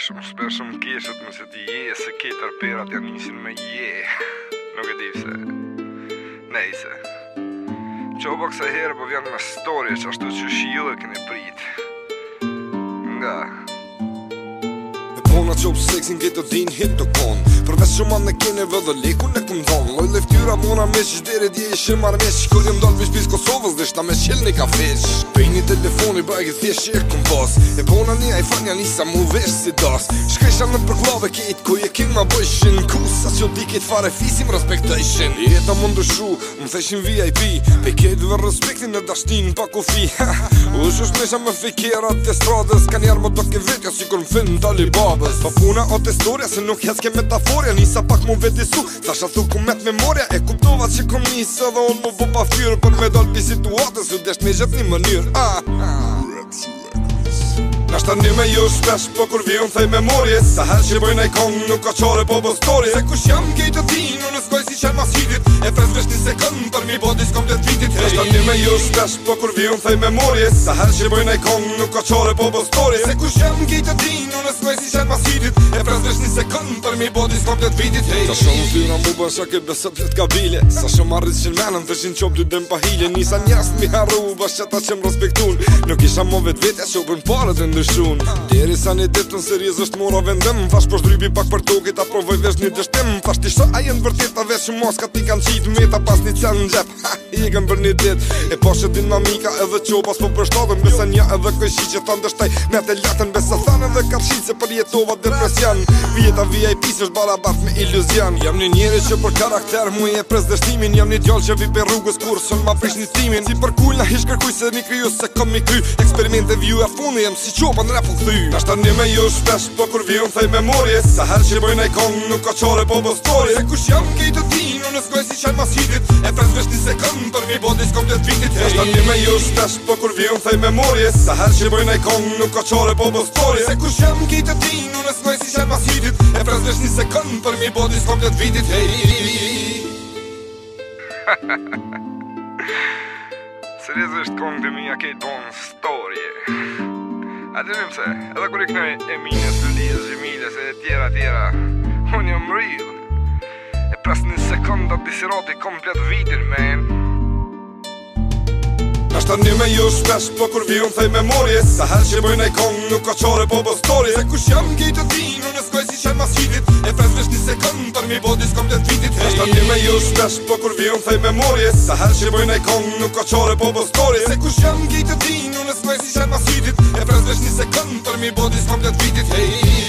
Shpeshëm keshët më se ti se ketër perat janë nisin me Nuk e di pse. Nejse. Qoba kësa herë po vjen me story që ashtu që shiu e keni prit. Nga Pona qopë seksin këtë din hit të kon Përves shumë anë në kene vëdhe leku në këm dhon Loj leftyra mona me që shderi dje i shë marrë mesh Kur jem dalë vish Kosovës dhe shta me qel një ka fesh Pejni telefoni bëjë thjesht që e këm pas E pona një iPhone nisa mu vesh si das Shkresha në përklave kejt ku je kin ma bëjshin Kusa që di kejt fare fisim respektajshin Jeta më ndëshu, më theshin VIP Pe kejt dhe respektin e dashtin pa kofi U shush mesha me fejkerat të stradës Ka njerë më do ke vetja si kur më fin talibabës Pa puna o të historia se nuk jes ke metaforia Nisa pak mu vetisu, thasha thu ku met memoria E kuptova që kom nisë edhe unë mu bo pa fyrë Për me dal pi situatës u desht me gjet një mënyrë Nashta një me ju shpesh po kur vion thej memorje Sa her që bojnë e kong nuk ka qare po bo story Se kush jam kejtë ti në skoj si qen mas hitit E pres vesh një sekund për mi bodis komplet vitit Nashta një me ju shpesh po kur vion thej memorje Sa her që bojnë e kong nuk ka qare po bo story Se kush jam kejtë ti në skoj si qen mas hitit E pres vesh një sekund për mi bodis komplet vitit Sa shumë fyra mu bën shake besat vet kabile Sa shumë arrit që menëm të shin qop dy dem pa hile Nisa njerës mi harru bash qëta që më respektun Nuk isha mo vet vetja që u bën parët e ndryshun Deri sa një ditën seriez është mora vendem Thash po shdrypi pak për toke ta provoj vesh një dështim Thash ti shto a jenë vërtet a vesh që moska ti kanë qit Meta pas një cen në gjep I gëm për një dit E pashe dinamika edhe qopas po përshtatën Besa nja edhe këjshi që ta ndështaj me të latën Besa thanë edhe karshit se për jetova depresion Vjeta VIP s'është barabart me iluzion Jam një njeri që për karakter mu e pres dështimin Jam një djall që vi për rrugës kur sën ma prish një stimin Si për kull na hish kërkuj se mi kryu se kom mi kry Eksperimente vju e fundi jem si qopa në rap u kthy Nashta një me ju shpesh po kur vion thej memorje Sa her që bojnë e kong nuk ka qare po bo story Se kush jam kejtë ti në skoj si qen mas hitit E pres vesh një sekund për mi bodis komplet vitit Nashta një me ju shpesh po kur vion thej memorje Sa her që bojnë e kong nuk ka qare po bo story Se kush jam kejtë ti në skoj si qen mas hitit E pres vesh një sekund për mi bodis komplet vitit Seriozisht kong dhe mija kejt bon storje A të njëm se, edhe kur I kënoj Emines, Lulijas, Gjemiles e tjera Unë jam real E pres një sekunda disirati komplet vitin, man Nashta një me ju shpesh po kur vion thej memorje Sa her që bojnë e kong nuk ka qare po bo story Se kush jam kejtë ti në skoj si qen mas hitit E pres vesh një sekund për mi bodis komplet vitit Nashta një me ju shpesh po kur vion thej memorje Sa her që bojnë e kong nuk ka qare po bo story Se kush jam kejtë ti në skoj si qen mas hitit E pres vesh një sekund për mi bodis komplet vitit